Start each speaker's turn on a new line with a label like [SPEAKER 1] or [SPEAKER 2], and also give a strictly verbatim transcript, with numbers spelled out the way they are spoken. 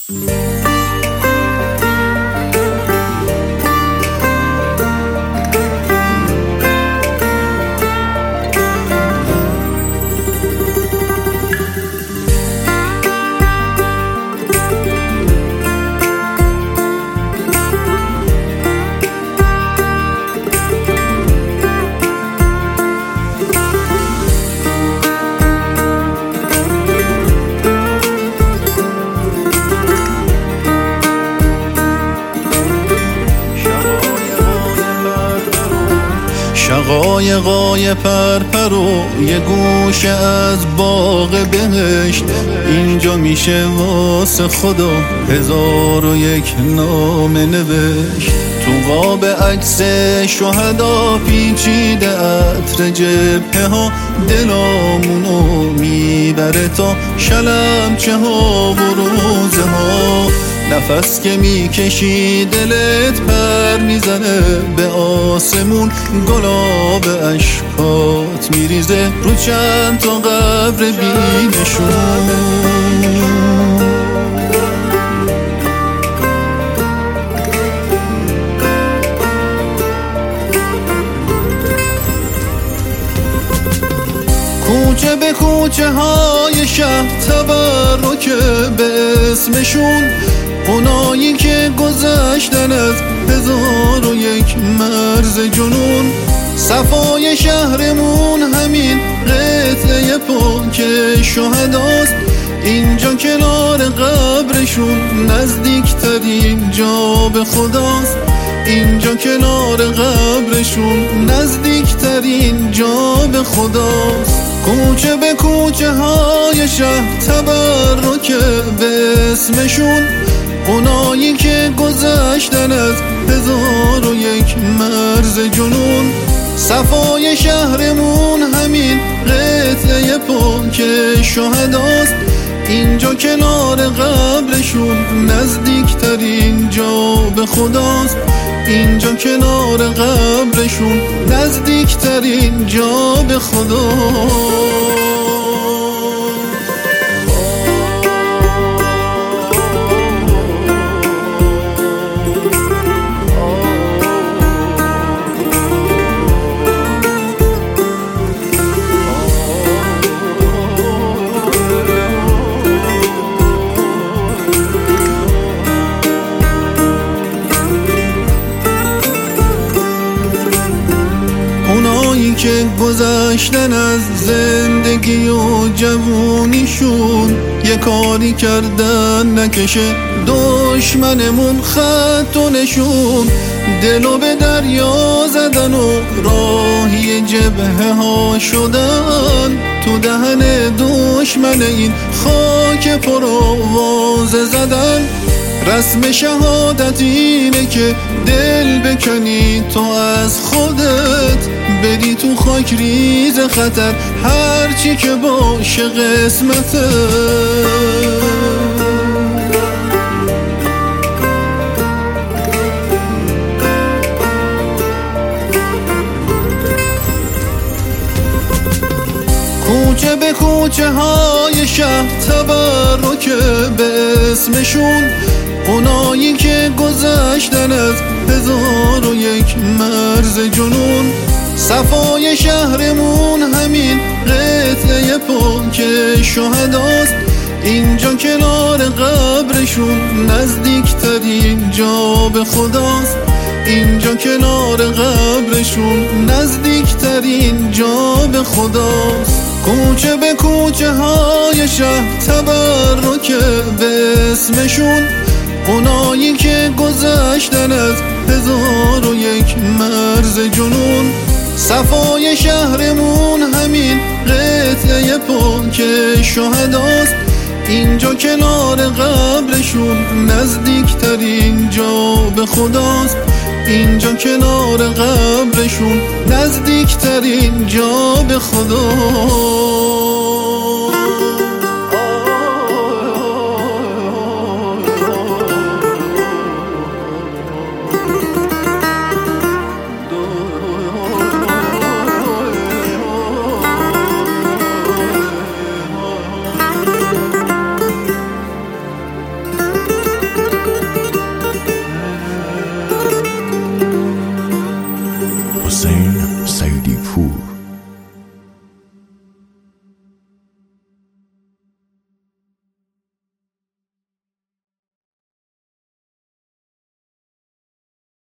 [SPEAKER 1] شقایقای پرپر و یه گوشه از باغ بهشت، اینجا میشه واسه خدا هزار و یک نامه نوشت. تو قاب عکس شهدا پیچیده عطر جبهه ها، دلامونو میبره تا شلمچه ها و روزه ها. نفس که میکشی دلت پر میزنه به آسمون، گلاب اشکات میریزه رو چند تا قبر بی‌نشون. کوچه به کوچه های شهر تبرک به اسمشون، اونایی که گذشتن از هزار و یک مرز جنون. صفای شهرمون همین قطعه پاک شهداست، اینجا کنار قبرشون نزدیکترین جا به خداست. اینجا کنار قبرشون نزدیکترین جا به خداست. کوچه به کوچه های شهر تبرک به اسمشون، اونایی که گذشتن از هزار و یک مرز جنون. صفای شهرمون همین قطعه پاک شهداست، اینجا کنار قبرشون نزدیکترین جا به خداست. اینجا کنار قبرشون نزدیکترین جا به خداست. اونایی که گذشتن از زندگی و جوونیشون، یه کاری کردن نکشه دشمنمون خط و نشون. دلو به دریا زدن و راهی جبهه ها شدن، تو دهن دشمن این خاک پرآوازه زدن. رسم شهادت اینه که دل بکنی تو از خودت، بدی تو خاک ریز خطر هرچی که باشه قسمته. کوچه به کوچه های شهر تبرک به اسمشون، اونایی که گذشتن از هزار و یک مرز جنون. صفای شهرمون همین قطعه پاک شهداست، اینجا کنار قبرشون نزدیکترین جا به خداست. اینجا کنار قبرشون نزدیکترین جا به خداست. کوچه به کوچه های شهر تبرک به اسمشون، اونایی که گذشتن از هزار و یک مرز جنون. صفای شهرمون همین قطعه پاک شهداست، اینجا کنار قبرشون نزدیکترین جا به خداست. اینجا کنار قبرشون نزدیکترین جا به خداست.